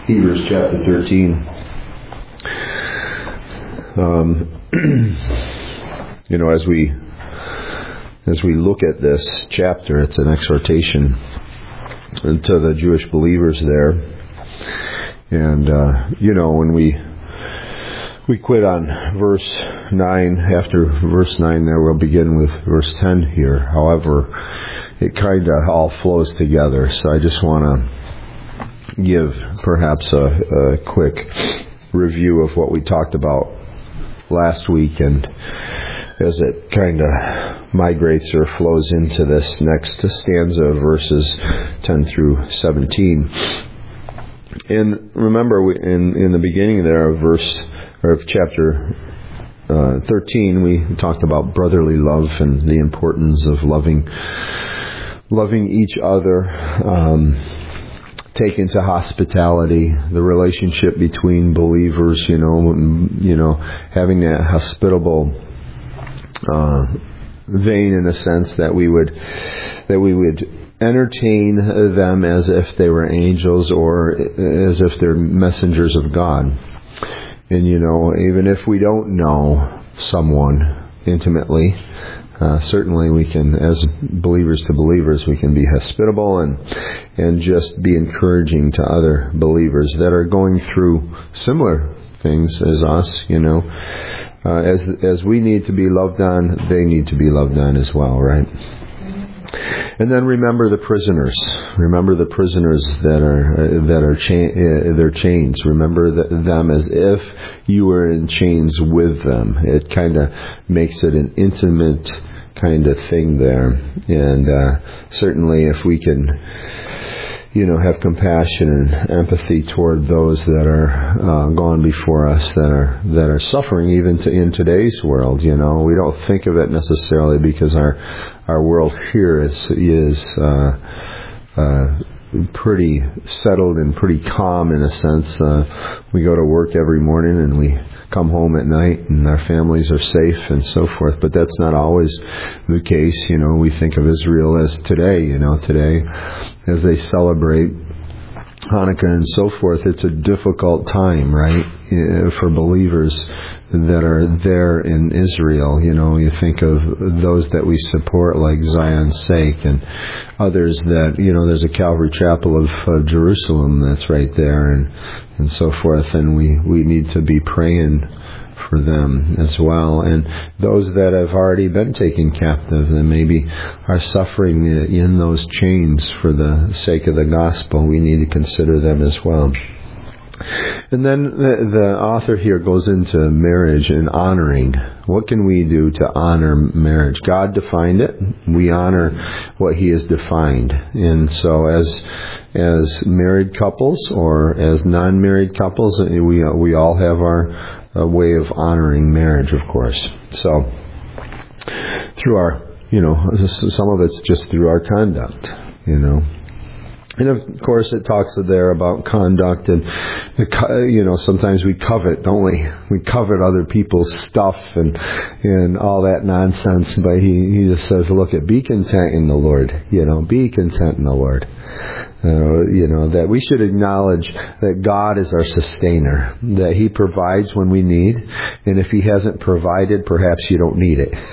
Hebrews chapter 13. As we look at this chapter, it's an exhortation to the Jewish believers there. And, when we quit on verse 9, after verse 9 there, we'll begin with verse 10 here. However, it kind of all flows together. So I just want to give perhaps a quick review of what we talked about last week, and as it kind of migrates or flows into this next stanza of verses 10 through 17. And remember, in the beginning there of chapter 13, we talked about brotherly love and the importance of loving each other, taken to hospitality, the relationship between believers, having that hospitable vein, in a sense, that we would entertain them as if they were angels or as if they're messengers of God. And even if we don't know someone intimately, certainly we can, as believers to believers, we can be hospitable and just be encouraging to other believers that are going through similar things as us, as we need to be loved on, they need to be loved on as well, right? And then remember the prisoners. Remember the prisoners that are their chains. Remember them as if you were in chains with them. It kind of makes it an intimate kind of thing there. And certainly, if we can, have compassion and empathy toward those that are gone before us, that are suffering even in today's world. We don't think of it necessarily because our world here is pretty settled and pretty calm, in a sense. We go to work every morning and we come home at night and our families are safe and so forth, but that's not always the case. We think of Israel as today, today as they celebrate Hanukkah and so forth. It's a difficult time, right, for believers that are there in Israel. You think of those that we support, like Zion's Sake, and others that, there's a Calvary Chapel of Jerusalem that's right there, and so forth, and we need to be praying for them as well. And those that have already been taken captive and maybe are suffering in those chains for the sake of the gospel, we need to consider them as well. And then the author here goes into marriage and honoring. What can we do to honor marriage? God defined it. We honor what He has defined. And so as married couples or as non-married couples, we all have our way of honoring marriage, of course. So through our, some of it's just through our conduct, And of course, it talks there about conduct, and sometimes we covet, don't we? We covet other people's stuff and all that nonsense. But he just says, look, be content in the Lord. Be content in the Lord. That we should acknowledge that God is our sustainer, that He provides when we need, and if He hasn't provided, perhaps you don't need it.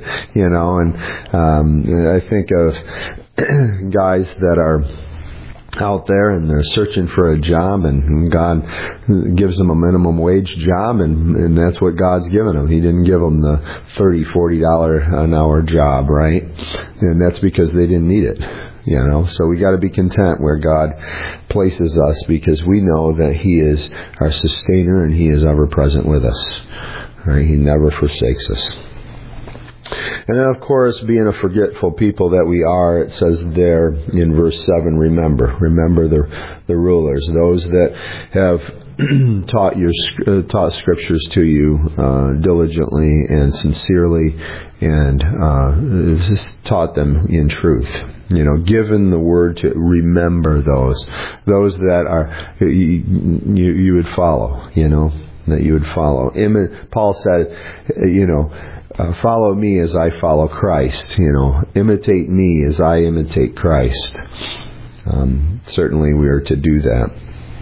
And I think of guys that are out there and they're searching for a job, and God gives them a minimum wage job, and that's what God's given them. He didn't give them the $30, $40 an hour job, right? And that's because they didn't need it. So we got to be content where God places us, because we know that He is our sustainer and He is ever present with us. Right? He never forsakes us. And then, of course, being a forgetful people that we are, it says there in verse 7, remember the rulers, those that have taught scriptures to you diligently and sincerely, and just taught them in truth. Given the word to remember those that are you would follow. That you would follow. Paul said, follow me as I follow Christ. Imitate me as I imitate Christ. Certainly we are to do that.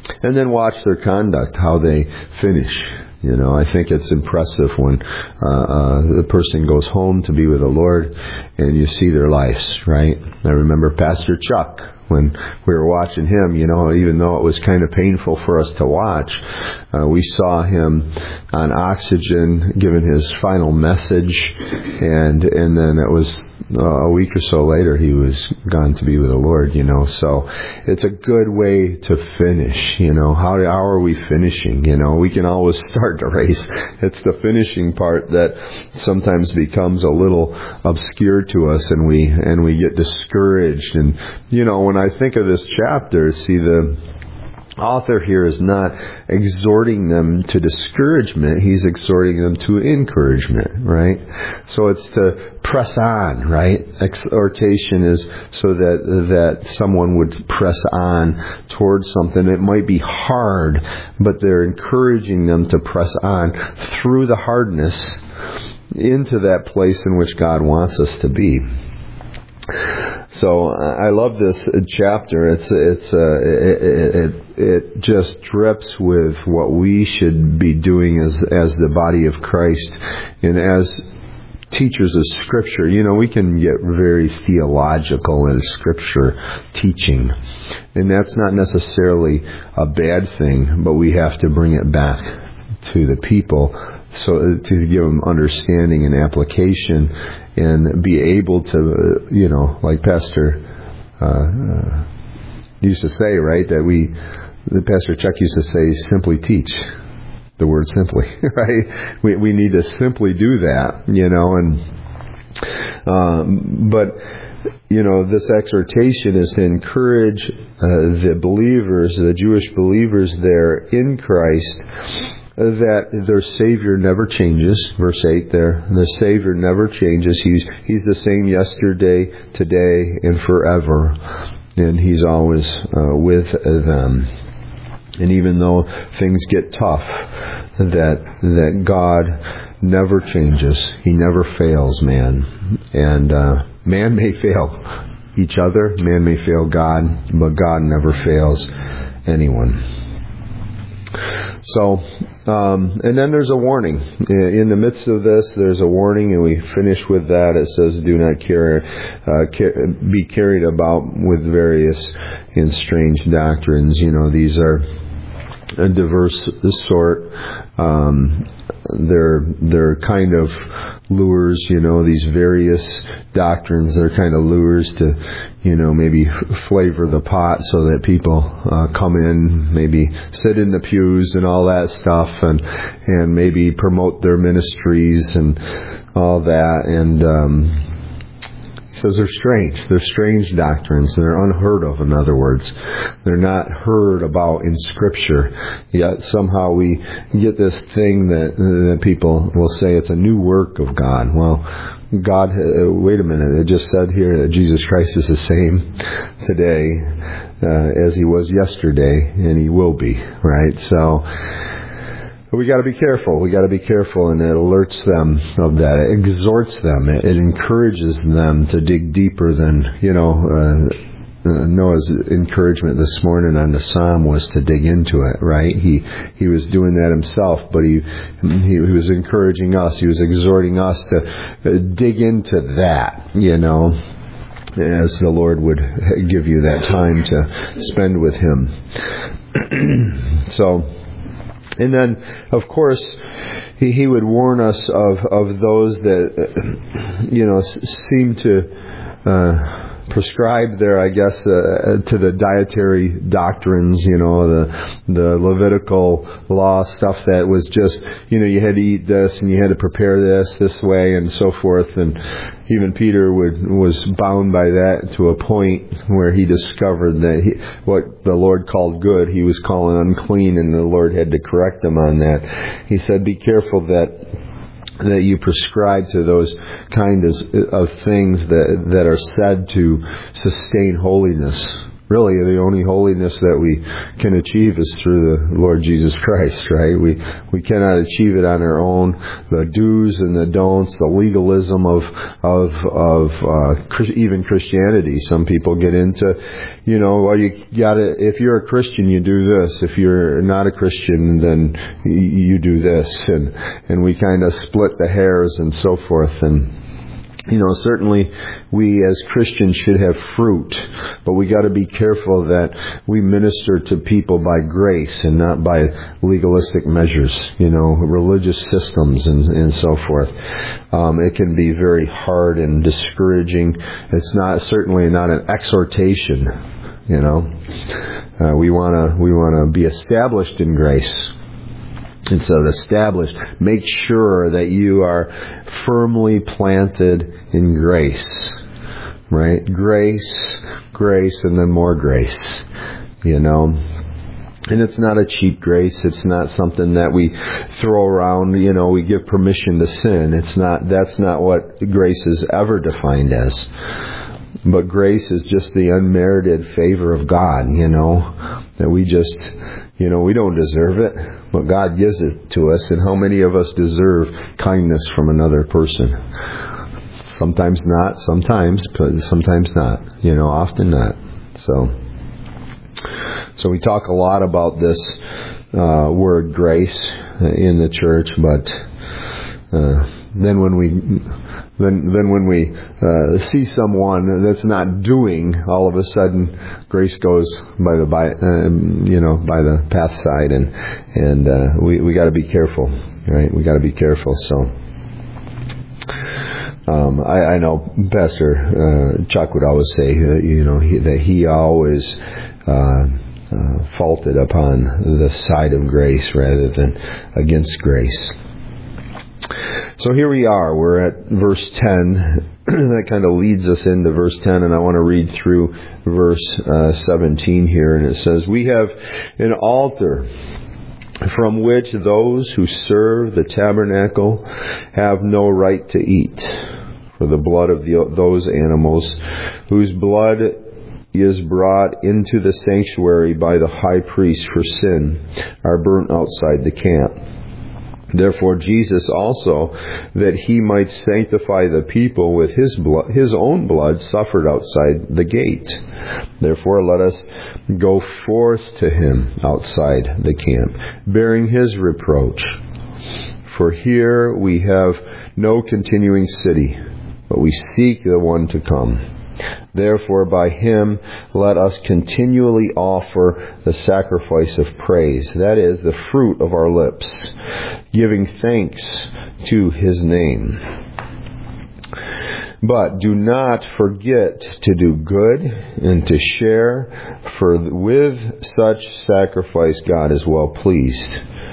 And then watch their conduct, how they finish. I think it's impressive when the person goes home to be with the Lord and you see their lives, right? I remember Pastor Chuck, when we were watching him, even though it was kind of painful for us to watch, we saw him on oxygen giving his final message, and then it was a week or so later he was gone to be with the Lord, so it's a good way to finish. How are we finishing? We can always start the race. It's the finishing part that sometimes becomes a little obscure to us, and we get discouraged. And when I think of this chapter, see, the author here is not exhorting them to discouragement. He's exhorting them to encouragement, right? So it's to press on, right? Exhortation is so that someone would press on towards something. It might be hard, but they're encouraging them to press on through the hardness into that place in which God wants us to be. So I love this chapter. It just drips with what we should be doing as the body of Christ, and as teachers of Scripture. We can get very theological in Scripture teaching, and that's not necessarily a bad thing, but we have to bring it back to the people, so to give them understanding and application, and be able to, like Pastor used to say, right? The Pastor Chuck used to say, simply teach. The word simply, right? We need to simply do that, but this exhortation is to encourage the believers, the Jewish believers there in Christ, that their Savior never changes. Verse 8 there, their Savior never changes. He's the same yesterday, today, and forever. And He's always with them. And even though things get tough, that God never changes. He never fails man. And man may fail each other, man may fail God, but God never fails anyone. So, and then there's a warning. In the midst of this, there's a warning, and we finish with that. It says, do not be carried about with various and strange doctrines. These are a diverse sort. They're kind of lures, these various doctrines. They're kind of lures to, maybe flavor the pot so that people come in, maybe sit in the pews and all that stuff, and maybe promote their ministries and all that. And he says they're strange. They're strange doctrines. They're unheard of, in other words. They're not heard about in Scripture. Yet somehow we get this thing that people will say it's a new work of God. Well, God, wait a minute. It just said here that Jesus Christ is the same today as He was yesterday, and He will be, right? So we got to be careful. We got to be careful, and it alerts them of that. It exhorts them. It encourages them to dig deeper than, Noah's encouragement this morning on the Psalm was to dig into it, right? He was doing that himself, but he was encouraging us. He was exhorting us to dig into that, as the Lord would give you that time to spend with Him. So, and then, of course, he would warn us of those that, seem to prescribe there, I guess, to the dietary doctrines, the Levitical law stuff that was just, you had to eat this and you had to prepare this way and so forth. And even Peter was bound by that to a point where he discovered that what the Lord called good, he was calling unclean, and the Lord had to correct him on that. He said, be careful that you prescribe to those kinds of things that are said to sustain holiness really the only holiness that we can achieve is through the Lord Jesus Christ, right? We cannot achieve it on our own. The do's and the don'ts, the legalism of even Christianity. Some people get into, well, you gotta, if you're a Christian, you do this. If you're not a Christian, then you do this. And we kind of split the hairs and so forth. And certainly we as Christians should have fruit, but we got to be careful that we minister to people by grace and not by legalistic measures, religious systems and so forth. It can be very hard and discouraging. It's certainly not an exhortation, we want to be established in grace. And so established, make sure that you are firmly planted in grace, right? Grace, and then more grace, And it's not a cheap grace. It's not something that we throw around, we give permission to sin. That's not what grace is ever defined as. But grace is just the unmerited favor of God, that we just, we don't deserve it, but God gives it to us. And how many of us deserve kindness from another person? Sometimes not, but sometimes not, often not. So we talk a lot about this word grace in the church, but then when we see someone that's not doing, all of a sudden grace goes by the path side, and we got to be careful, right? We got to be careful. So I know Pastor Chuck would always say, that he always faulted upon the side of grace rather than against grace. So here we are. We're at verse 10. That kind of leads us into verse 10, and I want to read through verse 17 here. And it says, "We have an altar from which those who serve the tabernacle have no right to eat. For the blood of those animals whose blood is brought into the sanctuary by the high priest for sin are burnt outside the camp. Therefore Jesus also, that he might sanctify the people with his own blood, suffered outside the gate. Therefore let us go forth to him outside the camp, bearing his reproach. For here we have no continuing city, but we seek the one to come. Therefore by him let us continually offer the sacrifice of praise, that is, the fruit of our lips, giving thanks to his name. But do not forget to do good and to share, for with such sacrifice God is well pleased.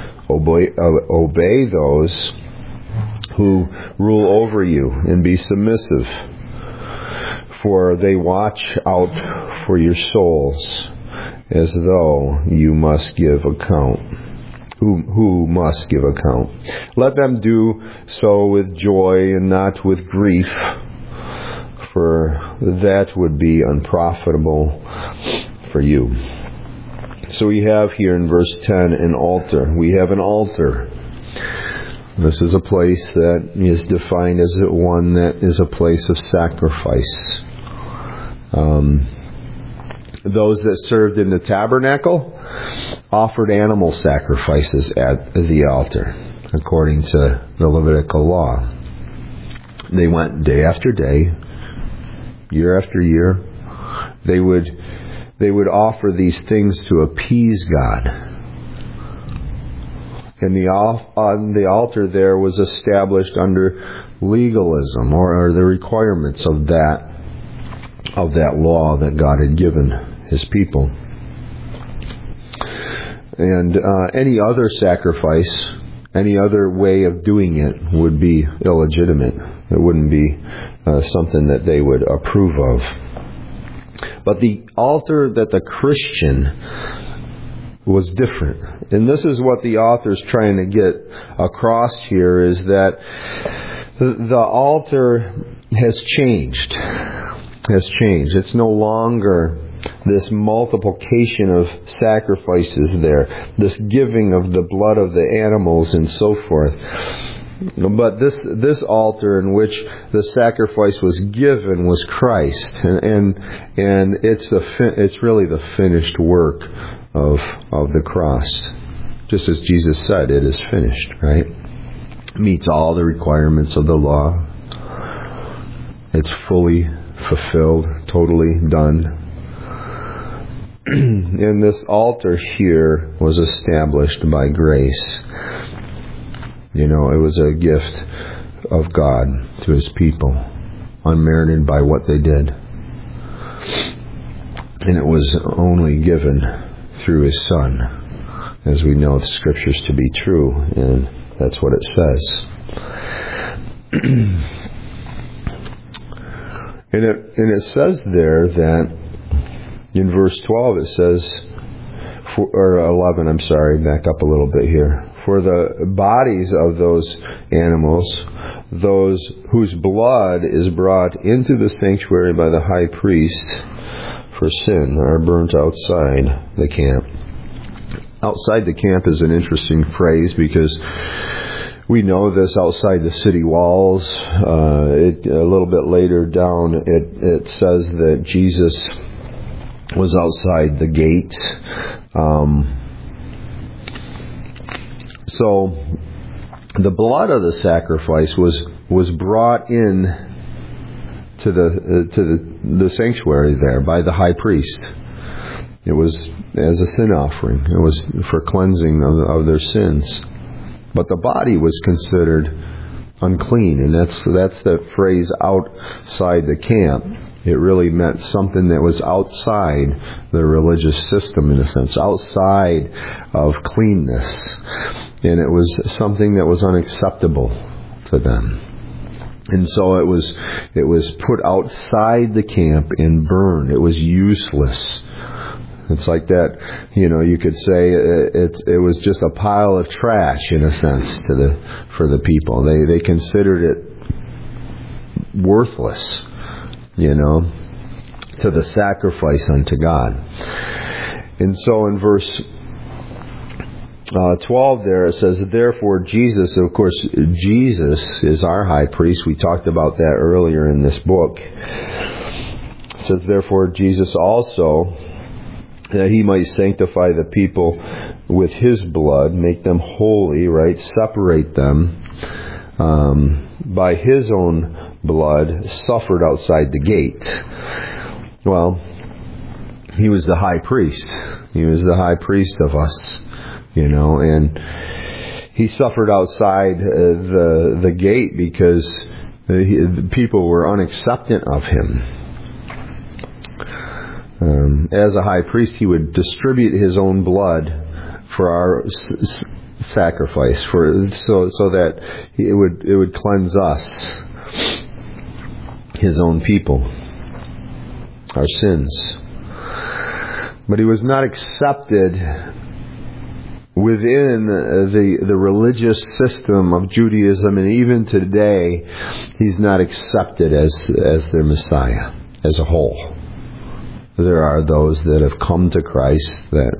Obey those who rule over you and be submissive, for they watch out for your souls as though you must give account. Who must give account. Let them do so with joy and not with grief, for that would be unprofitable for you." So we have here in verse 10 an altar. We have an altar. This is a place that is defined as one that is a place of sacrifice. Those that served in the tabernacle offered animal sacrifices at the altar, according to the Levitical law. They went day after day, year after year. They would offer these things to appease God. And on the altar there was established under legalism, or the requirements of that law that God had given his people. And any other sacrifice, any other way of doing it would be illegitimate. It wouldn't be something that they would approve of. But the altar that the Christian was different. And this is what the author's trying to get across here, is that the altar has changed. It's no longer this multiplication of sacrifices there, this giving of the blood of the animals and so forth. But this altar in which the sacrifice was given was Christ, and it's really the finished work of the cross. Just as Jesus said, it is finished, right? Meets all the requirements of the law. It's fully fulfilled, totally done. And this altar here was established by grace. You know, it was a gift of God to His people, unmerited by what they did. And it was only given through His Son, as we know the Scriptures to be true, and that's what it says. And it says there that in verse 12 it says, or 11, I'm sorry, back up a little bit here. For the bodies of those animals, those whose blood is brought into the sanctuary by the high priest for sin, are burnt outside the camp. Outside the camp is an interesting phrase because we know this outside the city walls. A little bit later down, it says that Jesus was outside the gate. So the blood of the sacrifice was brought in to the sanctuary there by the high priest. It was as a sin offering. It was for cleansing of their sins. But the body was considered unclean, and that's the phrase outside the camp. It really meant something that was outside the religious system, in a sense, outside of cleanness. And it was something that was unacceptable to them. And so it was put outside the camp and burned. It was useless. It's like that, you could say it was just a pile of trash, in a sense, for the people. They considered it worthless, to the sacrifice unto God. And so in verse 12 there, it says, therefore Jesus, of course, Jesus is our high priest. We talked about that earlier in this book. It says, therefore Jesus also, that He might sanctify the people with His blood, make them holy, right? Separate them by His own blood, suffered outside the gate. Well, He was the high priest. He was the high priest of us, and He suffered outside the gate because the people were unacceptant of Him. As a high priest, He would distribute His own blood for our sacrifice, so that it would cleanse us, His own people, our sins. But He was not accepted within the religious system of Judaism, and even today, He's not accepted as their Messiah as a whole. There are those that have come to Christ that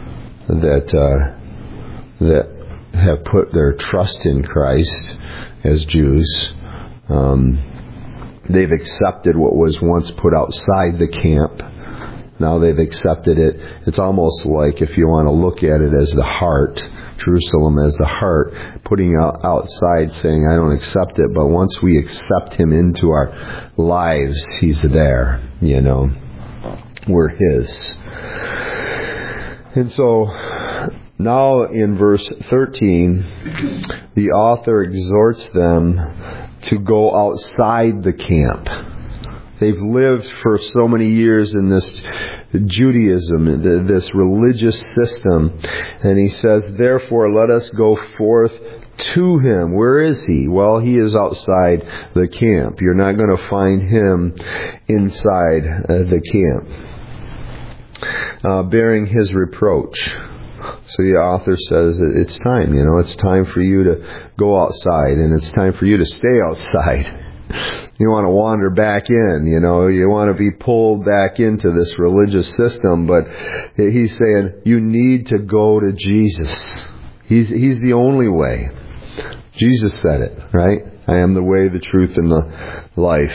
have put their trust in Christ as Jews. They've accepted what was once put outside the camp. Now they've accepted it. It's almost like, if you want to look at it as the heart, Jerusalem as the heart, putting outside saying, I don't accept it. But once we accept Him into our lives, He's there, We're His. And so now in verse 13, the author exhorts them to go outside the camp. They've lived for so many years in this Judaism, this religious system. And he says, therefore, let us go forth to Him. Where is He? Well, He is outside the camp. You're not going to find Him inside the camp. Bearing His reproach. So the author says it's time, it's time for you to go outside, and it's time for you to stay outside. You want to wander back in, you want to be pulled back into this religious system, but he's saying you need to go to Jesus. He's the only way. Jesus said it, right? I am the way, the truth, and the life.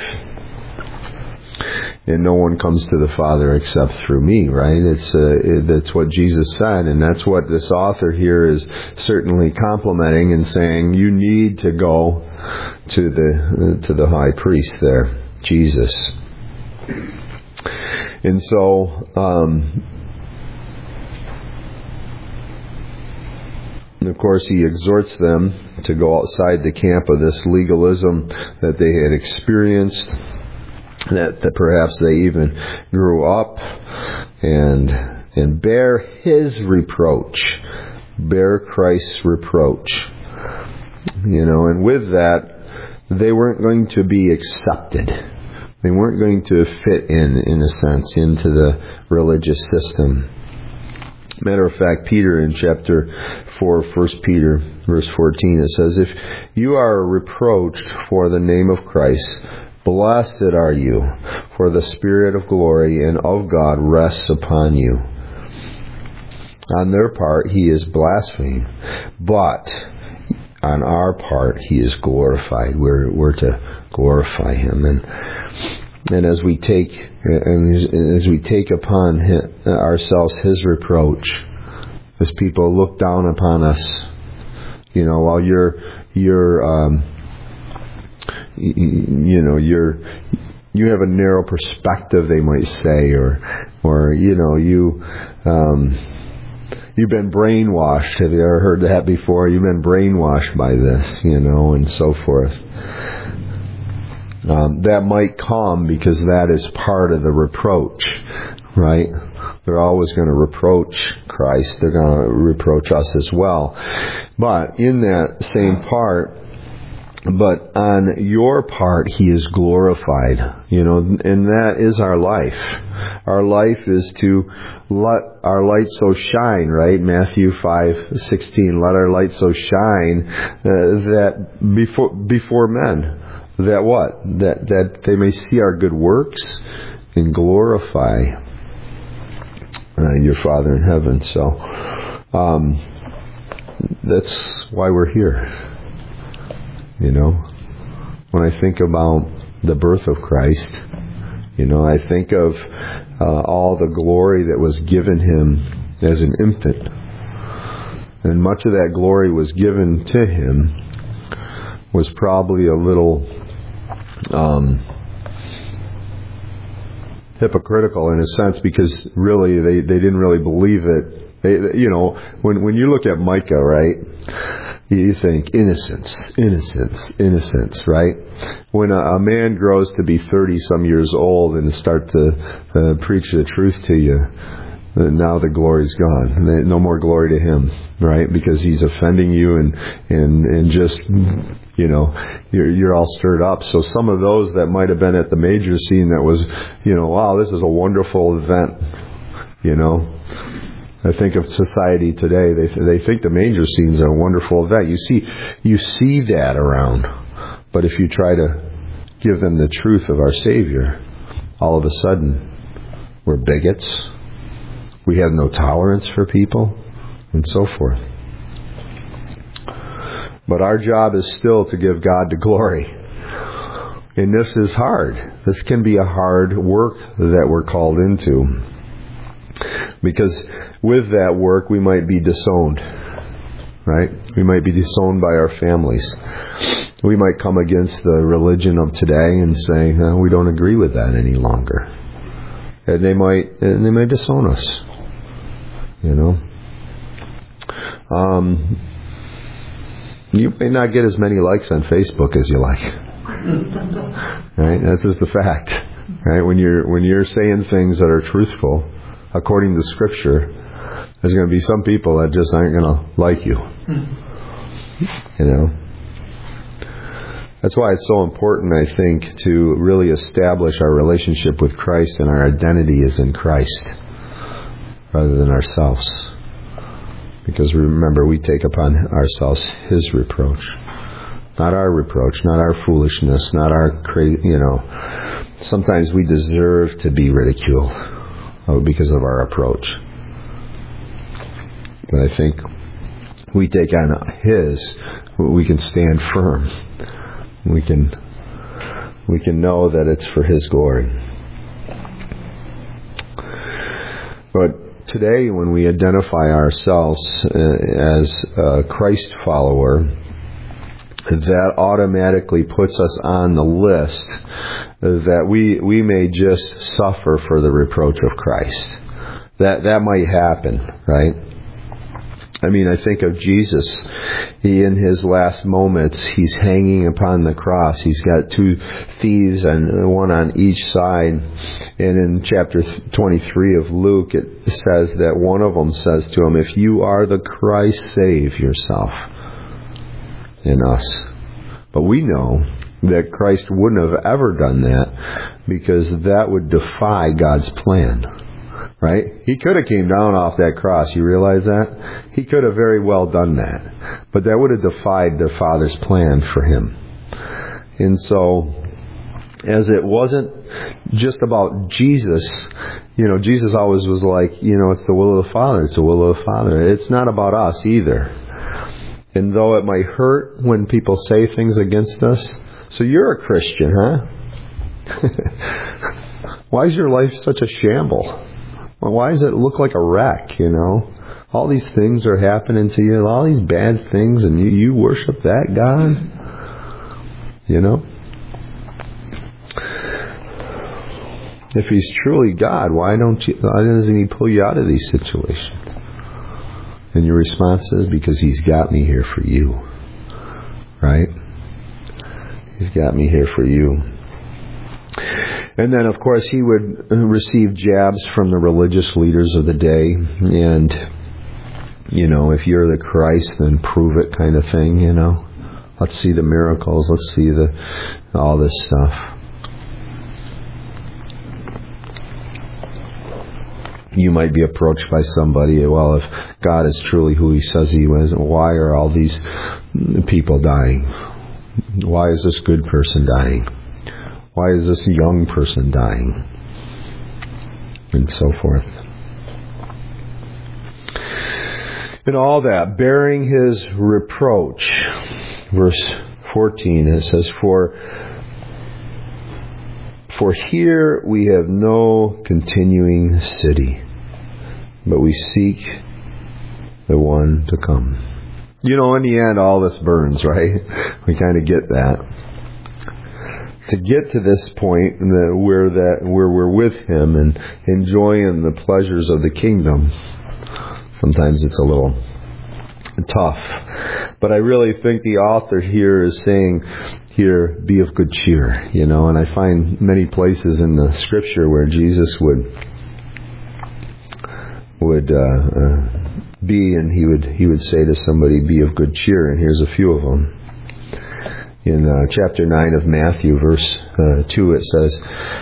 And no one comes to the Father except through me, right? That's what Jesus said, and that's what this author here is certainly complimenting and saying, you need to go to the high priest there, Jesus. And so, of course, he exhorts them to go outside the camp of this legalism that they had experienced, that perhaps they even grew up, and bear his reproach, bear Christ's reproach. And with that, they weren't going to be accepted. They weren't going to fit in a sense, into the religious system. Matter of fact, Peter in chapter 4, 1 Peter, verse 14, it says, if you are reproached for the name of Christ, blessed are you, for the Spirit of glory and of God rests upon you. On their part, he is blasphemed, but on our part, he is glorified. We're to glorify him, and as we take upon ourselves his reproach, as people look down upon us, while you have a narrow perspective, they might say, or you've been brainwashed. Have you ever heard that before? You've been brainwashed by this, and so forth. That might come because that is part of the reproach, right? They're always going to reproach Christ. They're going to reproach us as well. But in that same part, but on your part, he is glorified, and that is our life. Our life is to let our light so shine, right? Matthew 5:16, let our light so shine that before men, that what? That they may see our good works and glorify your Father in heaven. So, that's why we're here. When I think about the birth of Christ, I think of all the glory that was given him as an infant. And much of that glory was given to him was probably a little hypocritical in a sense, because really they didn't really believe it. When you look at Micah, right? You think innocence, right? When a man grows to be 30-some years old and start to preach the truth to you, now the glory's gone. No more glory to him, right? Because he's offending you and just, you're all stirred up. So some of those that might have been at the major scene that was, wow, this is a wonderful event, I think of society today. They think the manger scene's a wonderful event. You see that around. But if you try to give them the truth of our Savior, all of a sudden we're bigots. We have no tolerance for people, and so forth. But our job is still to give God the glory. And this is hard. This can be a hard work that we're called into. Because with that work, we might be disowned, right? We might be disowned by our families. We might come against the religion of today and say, no, we don't agree with that any longer. And they might disown us, You may not get as many likes on Facebook as you like. Right? That's just the fact. Right? When you're saying things that are truthful, according to Scripture, there's going to be some people that just aren't going to like you. That's why it's so important, I think, to really establish our relationship with Christ, and our identity is in Christ rather than ourselves. Because remember, we take upon ourselves his reproach. Not our reproach, not our foolishness, not our sometimes we deserve to be ridiculed because of our approach. But I think we take on His, we can stand firm. We can know that it's for His glory. But today, when we identify ourselves as a Christ follower, that automatically puts us on the list that we may just suffer for the reproach of Christ. That might happen, right? I mean, I think of Jesus. He, in His last moments, He's hanging upon the cross. He's got 2 thieves, and one on each side. And in chapter 23 of Luke, it says that one of them says to Him, "If you are the Christ, save yourself and us." But we know that Christ wouldn't have ever done that, because that would defy God's plan. Right? He could have came down off that cross. You realize that? He could have very well done that. But that would have defied the Father's plan for Him. And so, as it wasn't just about Jesus, Jesus always was like, it's the will of the Father. It's the will of the Father. It's not about us either. And though it might hurt when people say things against us, so you're a Christian, huh? Why is your life such a shamble? Why does it look like a wreck, All these things are happening to you, all these bad things, and you worship that God? If He's truly God, why doesn't He pull you out of these situations? And your response is, because He's got me here for you. Right? He's got me here for you. And then, of course, He would receive jabs from the religious leaders of the day. And, if you're the Christ, then prove it kind of thing, Let's see the miracles. Let's see all this stuff. You might be approached by somebody, well, if God is truly who He says He was, why are all these people dying? Why is this good person dying? Why is this young person dying? And so forth. And all that, bearing His reproach. Verse 14, it says, For here we have no continuing city, but we seek the one to come. In the end, all this burns, right? We kind of get that. To get to this point where we're with Him and enjoying the pleasures of the kingdom, sometimes it's a little tough. But I really think the author here is saying, here, be of good cheer, and I find many places in the Scripture where Jesus would be, and he would say to somebody, be of good cheer, and here's a few of them. In chapter 9 of Matthew, verse 2, it says,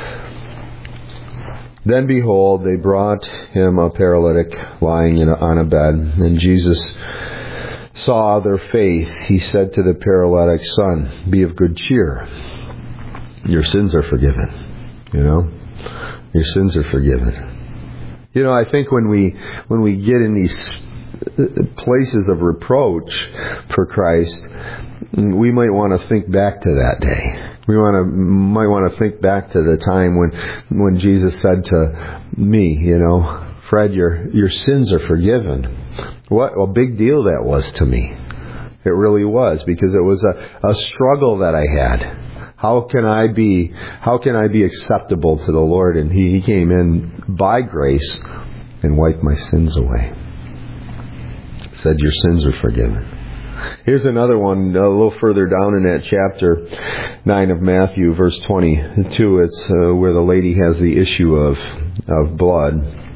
Then behold, they brought Him a paralytic lying on a bed, and Jesus saw their faith. He said to the paralytic, Son, be of good cheer. Your sins are forgiven. Your sins are forgiven. I think when we get in these places of reproach for Christ, we might want to think back to that day. We might want to think back to the time when Jesus said to me, Fred, your sins are forgiven. What a big deal that was to me. It really was, because it was a struggle that I had. How can I be acceptable to the Lord? And He came in by grace and wiped my sins away. Said, your sins are forgiven. Here's another one a little further down in that chapter 9 of Matthew, verse 22. It's where the lady has the issue of blood.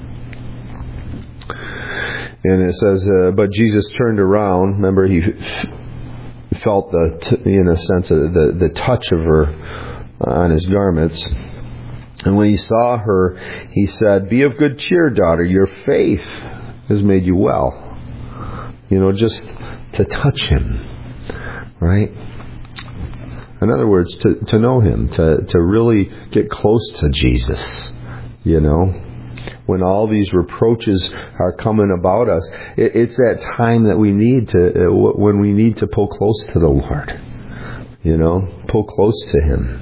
And it says, but Jesus turned around. Remember, He felt the touch of her on His garments. And when He saw her, He said, be of good cheer, daughter. Your faith has made you well. Just to touch Him, right? In other words, to know Him, to really get close to Jesus, When all these reproaches are coming about us, it's that time that we need when we need to pull close to the Lord. Pull close to Him.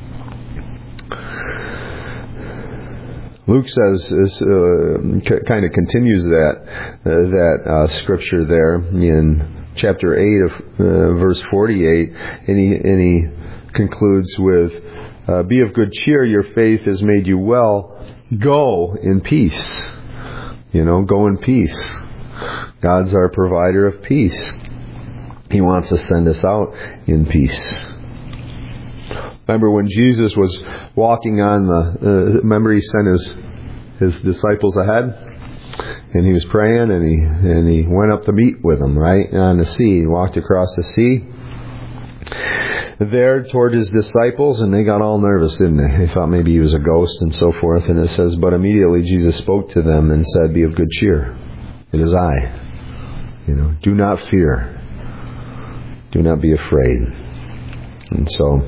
Luke says, kind of continues that scripture there in chapter 8 of verse 48, and he concludes with, "Be of good cheer, your faith has made you well. Go in peace." Go in peace. God's our provider of peace. He wants to send us out in peace. Remember when Jesus was walking on remember He sent his disciples ahead? And He was praying, and he went up to meet with them, right, on the sea. He walked across the sea there toward His disciples, and they got all nervous, didn't they? They thought maybe He was a ghost and so forth. And it says, but immediately Jesus spoke to them and said, "Be of good cheer. It is I. Do not fear. Do not be afraid." And so,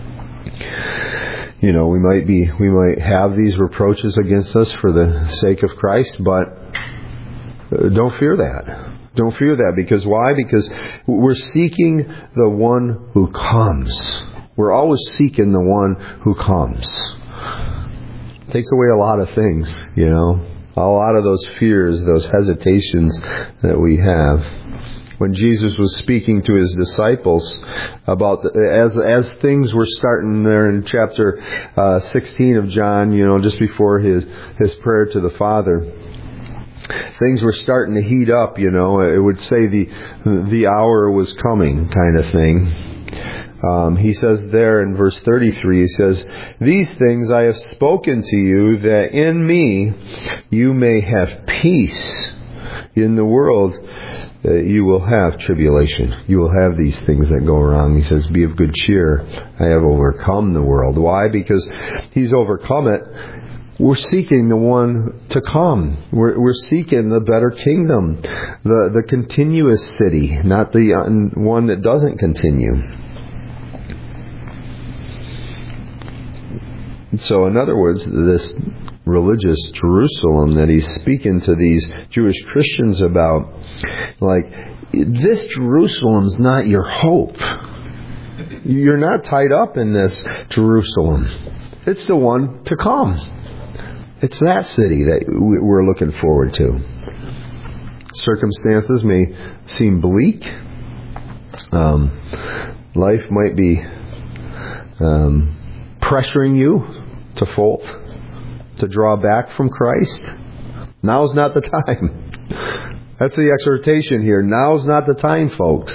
we might have these reproaches against us for the sake of Christ, but don't fear that. Don't fear that. Because why? Because we're seeking the one who comes. We're always seeking the one who comes. It takes away a lot of things, a lot of those fears, those hesitations that we have. When Jesus was speaking to His disciples about as things were starting there in chapter 16 of John, just before his prayer to the Father, things were starting to heat up. It would say the hour was coming, kind of thing. He says there in verse 33, He says, "These things I have spoken to you, that in Me you may have peace. In the world you will have tribulation." You will have these things that go wrong. He says, "Be of good cheer. I have overcome the world." Why? Because He's overcome it. We're seeking the one to come. We're seeking the better kingdom, the continuous city, not the one that doesn't continue. So, in other words, this religious Jerusalem that He's speaking to these Jewish Christians about, this Jerusalem's not your hope. You're not tied up in this Jerusalem. It's the one to come. It's that city that we're looking forward to. Circumstances may seem bleak. Life might be pressuring you to fold, to draw back from Christ. Now's not the time. That's the exhortation here. Now's not the time, folks.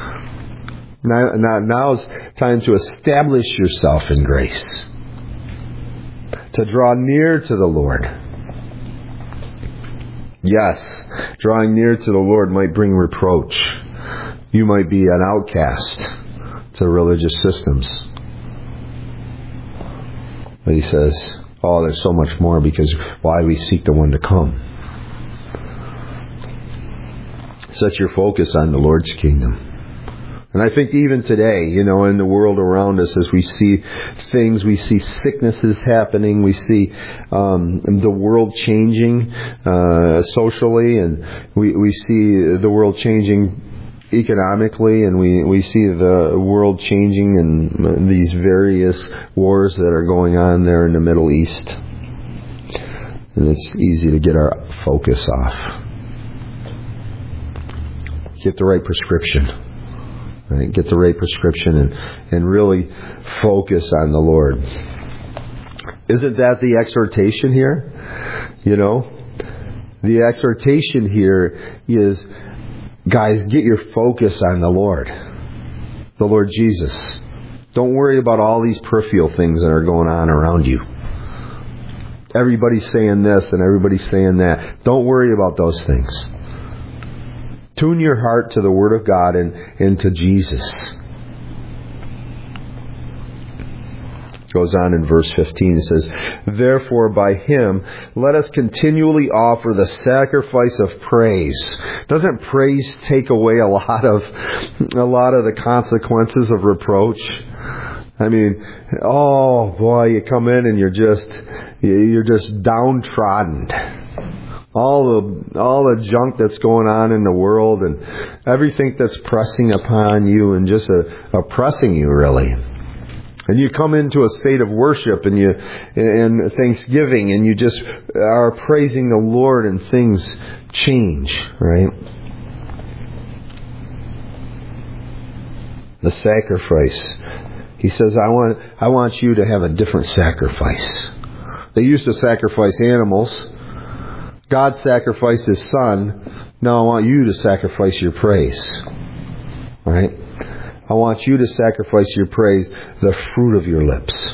Now's time to establish yourself in grace, to draw near to the Lord. Yes, drawing near to the Lord might bring reproach. You might be an outcast to religious systems. But He says, there's so much more, because why we seek the one to come. Set your focus on the Lord's kingdom. And I think even today, in the world around us, as we see things, we see sicknesses happening, we see the world changing socially, and we see the world changing economically, and we see the world changing in these various wars that are going on there in the Middle East. And it's easy to get our focus off. Get the right prescription. Right? Get the right prescription and really focus on the Lord. Isn't that the exhortation here? The exhortation here is, guys, get your focus on the Lord Jesus. Don't worry about all these peripheral things that are going on around you. Everybody's saying this and everybody's saying that. Don't worry about those things. Tune your heart to the Word of God and to Jesus. Goes on in verse 15. It says, "Therefore by Him let us continually offer the sacrifice of praise." Doesn't praise take away a lot of the consequences of reproach? I mean, oh boy, you come in and you're just downtrodden. All the junk that's going on in the world and everything that's pressing upon you and just oppressing you, really. And you come into a state of worship and thanksgiving, and you just are praising the Lord, and things change, right? The sacrifice. He says, I want you to have a different sacrifice. They used to sacrifice animals. God sacrificed His Son. Now I want you to sacrifice your praise. Right? I want you to sacrifice your praise, the fruit of your lips.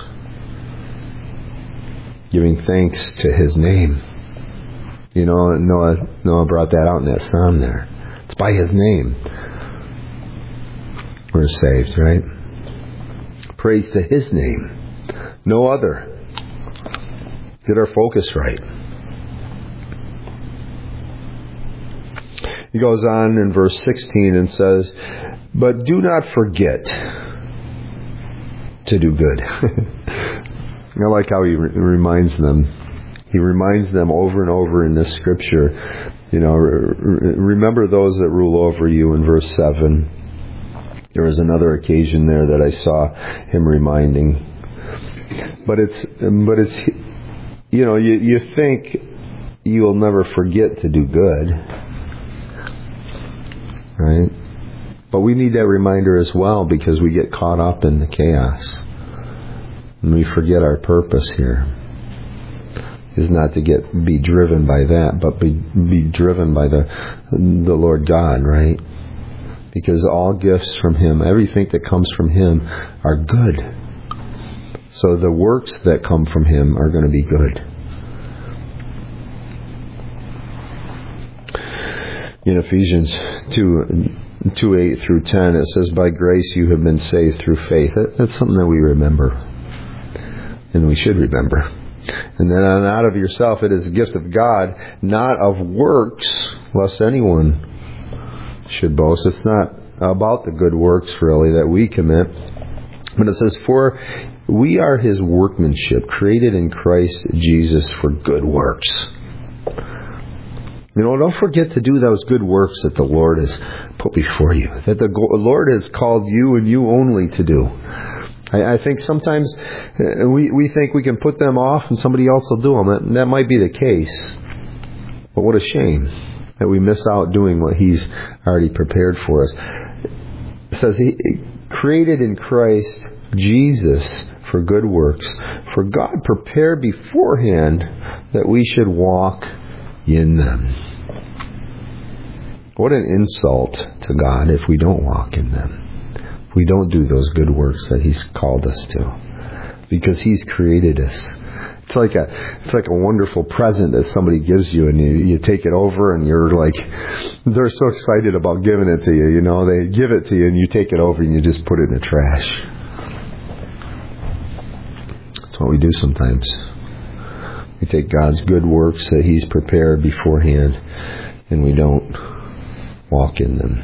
Giving thanks to His name. You know, Noah brought that out in that psalm there. It's by His name we're saved, right? Praise to His name. No other. Get our focus right. He goes on in verse 16 and says, but do not forget to do good. I like how he reminds them. He reminds them over and over in this scripture. You know, remember those that rule over you in verse 7. There was another occasion there that I saw him reminding. But it's you know, you think you'll never forget to do good. Right? But we need that reminder as well, because we get caught up in the chaos. And we forget our purpose here. Is not to be driven by that, but be driven by the Lord God, right? Because all gifts from Him, everything that comes from Him are good. So the works that come from Him are going to be good. In Ephesians 2:8 through 10, it says, by grace you have been saved through faith. That's something that we remember. And we should remember. And then not of yourself, it is a gift of God, not of works, lest anyone should boast. It's not about the good works, really, that we commit. But it says, for we are His workmanship, created in Christ Jesus for good works. You know, don't forget to do those good works that the Lord has put before you, that the Lord has called you and you only to do. I think sometimes we think we can put them off and somebody else will do them. And that might be the case. But what a shame that we miss out doing what He's already prepared for us. It says He created in Christ Jesus for good works, for God prepared beforehand that we should walk in them. What an insult to God if we don't walk in them. If we don't do those good works that He's called us to. Because He's created us. It's like a wonderful present that somebody gives you, and you take it over and you're like, they're so excited about giving it to you, you know, they give it to you and you take it over and you just put it in the trash. That's what we do sometimes. We take God's good works that He's prepared beforehand and we don't walk in them.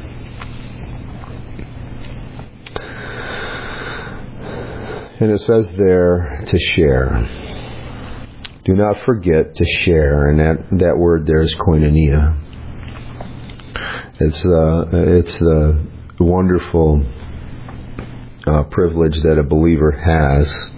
And it says there to share. Do not forget to share, and that word there is koinonia. It's the wonderful privilege that a believer has.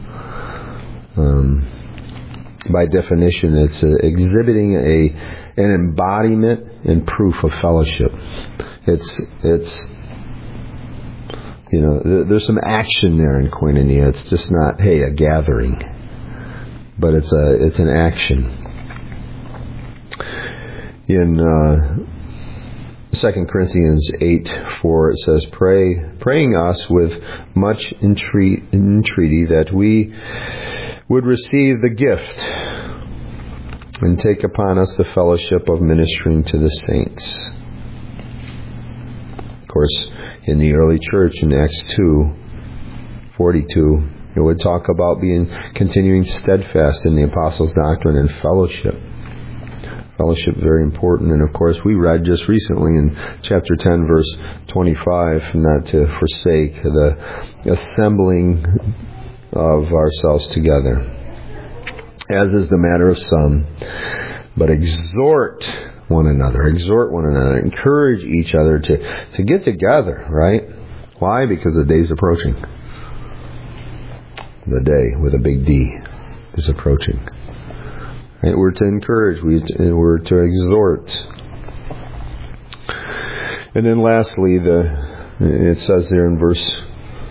By definition, it's exhibiting an embodiment and proof of fellowship. It's you know, there's some action there in koinonia. It's just not, hey, a gathering, but it's an action. In 2 Corinthians 8:4, it says, praying us with much entreaty that we would receive the gift and take upon us the fellowship of ministering to the saints. Of course, in the early church in Acts 2:42, it would talk about continuing steadfast in the apostles' doctrine and fellowship. Fellowship, very important. And of course, we read just recently in chapter 10, verse 25, not to forsake the assembling of ourselves together, as is the matter of some, but exhort one another, encourage each other to get together, right? Why? Because the day's approaching. The day with a big D is approaching. Right? We're to encourage, we're to exhort. And then lastly, it says there in verse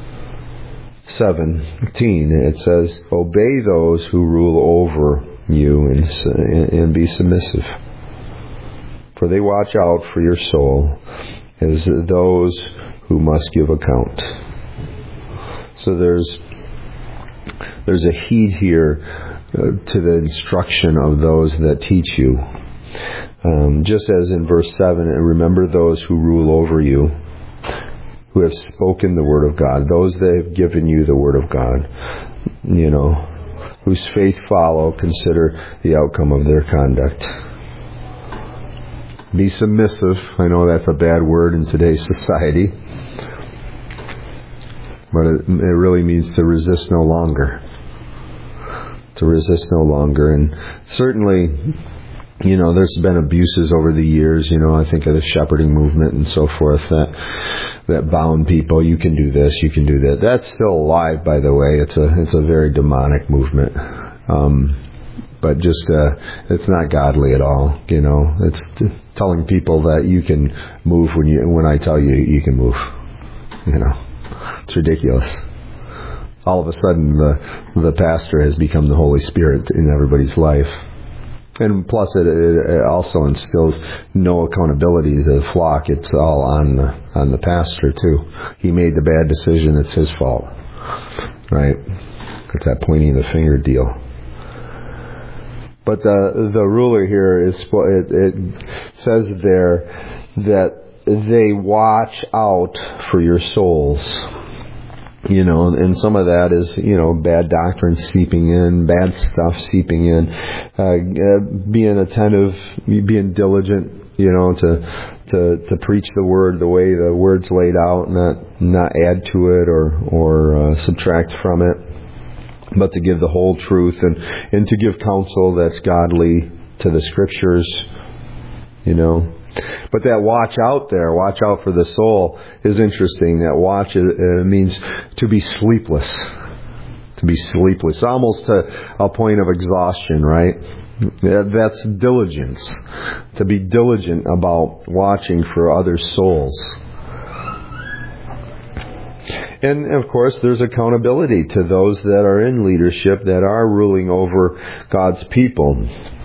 17, it says, obey those who rule over you and be submissive. For they watch out for your soul as those who must give account. So there's a heed here to the instruction of those that teach you. Just as in verse 7, remember those who rule over you, who have spoken the word of God, those that have given you the word of God, whose faith follow, consider the outcome of their conduct. Be submissive. I know that's a bad word in today's society, but it really means to resist no longer. To resist no longer. And certainly, there's been abuses over the years. I think of the shepherding movement and so forth that bound people. You can do this, you can do that. That's still alive, by the way. It's a very demonic movement. But just it's not godly at all. It's telling people that you can move when I tell you you can move. It's ridiculous. All of a sudden, the pastor has become the Holy Spirit in everybody's life. And plus, it also instills no accountability to the flock. It's all on the pastor, too. He made the bad decision. It's his fault. Right? It's that pointing the finger deal. But the ruler here, it says there that they watch out for your souls. And some of that is, bad doctrine seeping in, bad stuff seeping in, being attentive, being diligent, to preach the word the way the word's laid out, not add to it or subtract from it, but to give the whole truth and to give counsel that's godly to the scriptures, But that watch out for the soul is interesting. That watch means to be sleepless. To be sleepless. Almost to a point of exhaustion, right? That's diligence. To be diligent about watching for other souls. And, of course, there's accountability to those that are in leadership, that are ruling over God's people.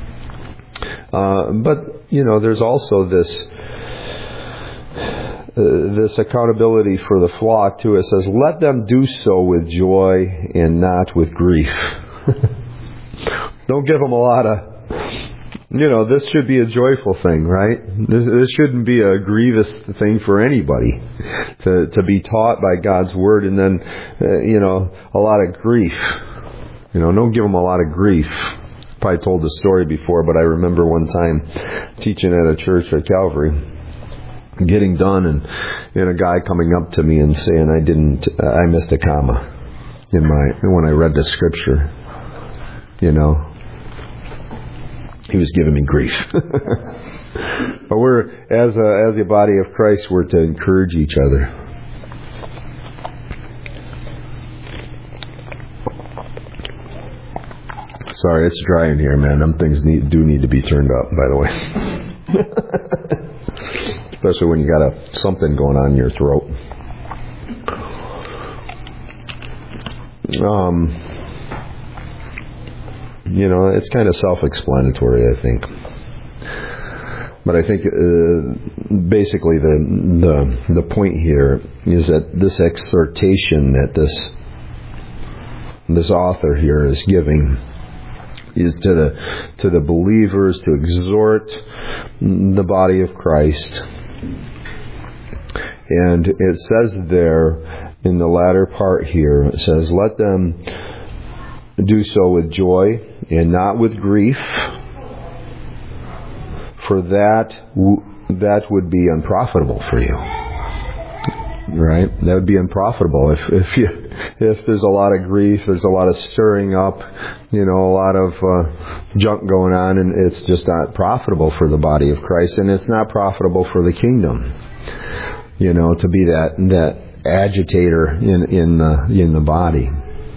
But, there's also this accountability for the flock, too. It says, let them do so with joy and not with grief. Don't give them a lot of... this should be a joyful thing, right? This shouldn't be a grievous thing for anybody to be taught by God's Word and then, a lot of grief. Don't give them a lot of grief. Probably told the story before, but I remember one time teaching at a church at Calvary, getting done and a guy coming up to me and saying I missed a comma when I read the scripture. He was giving me grief. But we're, as the body of Christ, we're to encourage each other. Sorry, it's dry in here, man. Them things do need to be turned up, by the way. Especially when you got something going on in your throat. It's kind of self-explanatory, I think. But I think basically the point here is that this exhortation that this author here is giving is to the believers, to exhort the body of Christ. And it says there in the latter part here, it says, let them do so with joy and not with grief, for that would be unprofitable for you. right? That would be unprofitable. If there's a lot of grief, there's a lot of stirring up, a lot of junk going on, and it's just not profitable for the body of Christ, and it's not profitable for the kingdom. To be that agitator in the body.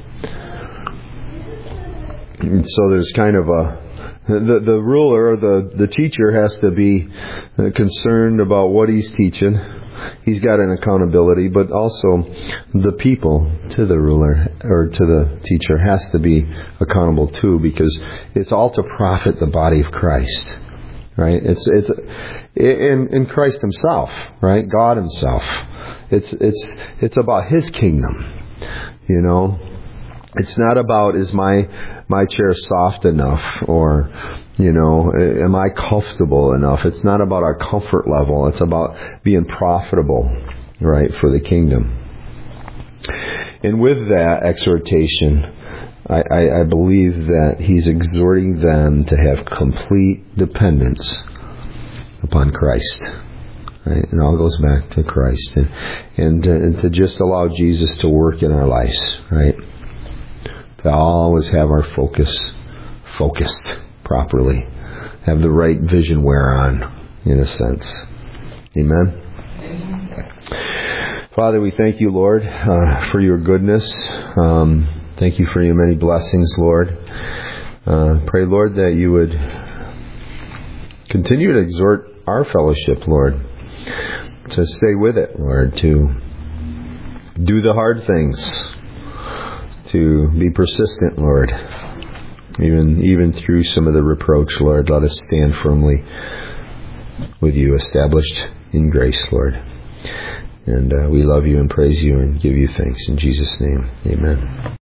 And so there's kind of the ruler or the teacher has to be concerned about what he's teaching. He's got an accountability, but also the people to the ruler or to the teacher has to be accountable too, because it's all to profit the body of Christ, right? It's in Christ Himself, right? God Himself. It's about His kingdom, It's not about, is my chair soft enough, or am I comfortable enough? It's not about our comfort level. It's about being profitable, right, for the kingdom. And with that exhortation, I believe that he's exhorting them to have complete dependence upon Christ. Right? It all goes back to Christ, and to just allow Jesus to work in our lives, right? To always have our focused properly, have the right vision wear on, in a sense. Amen. Father, we thank you, Lord, for your goodness. Thank you for your many blessings, Lord. Pray, Lord, that you would continue to exhort our fellowship, Lord, to stay with it, Lord, to do the hard things, to be persistent, Lord. Even through some of the reproach, Lord, let us stand firmly with you, established in grace, Lord. And we love you and praise you and give you thanks. In Jesus' name, amen.